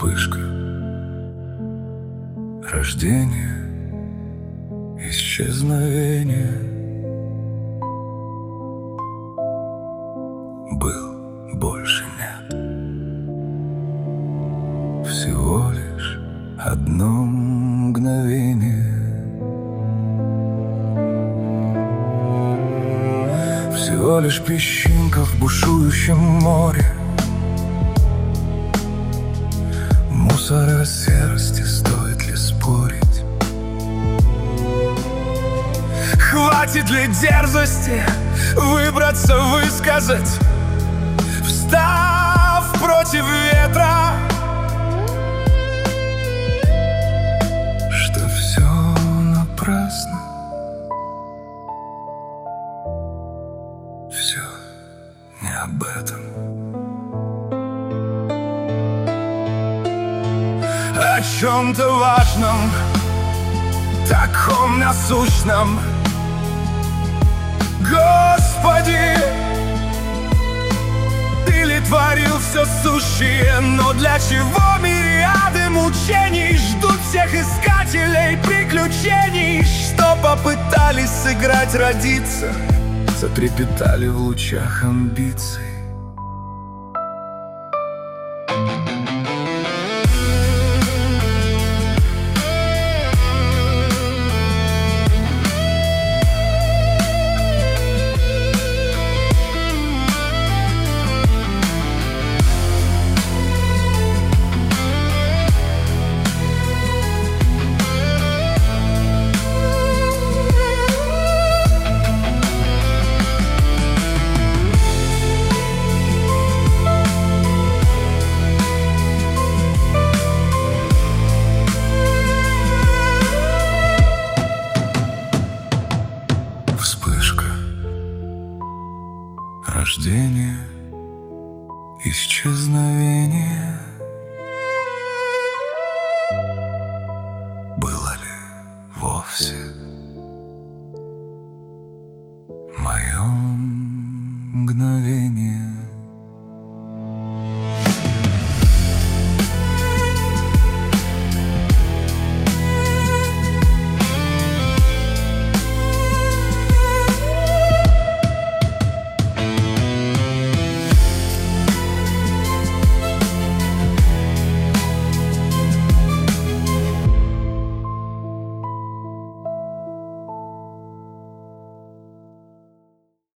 Вспышка, рождение, исчезновение. Был, больше нет. Всего лишь одно мгновение. Всего лишь песчинка в бушующем море. Мусора серости, стоит ли спорить? Хватит ли дерзости выбраться, высказать, встав против ветра, что все напрасно, все не об этом. О чем-то важном, таком насущном. Господи, Ты ли творил все сущее, но для чего мириады мучений ждут всех искателей приключений, что попытались сыграть, родиться, затрепетали в лучах амбиций. Вспышка, рождение, исчезновение.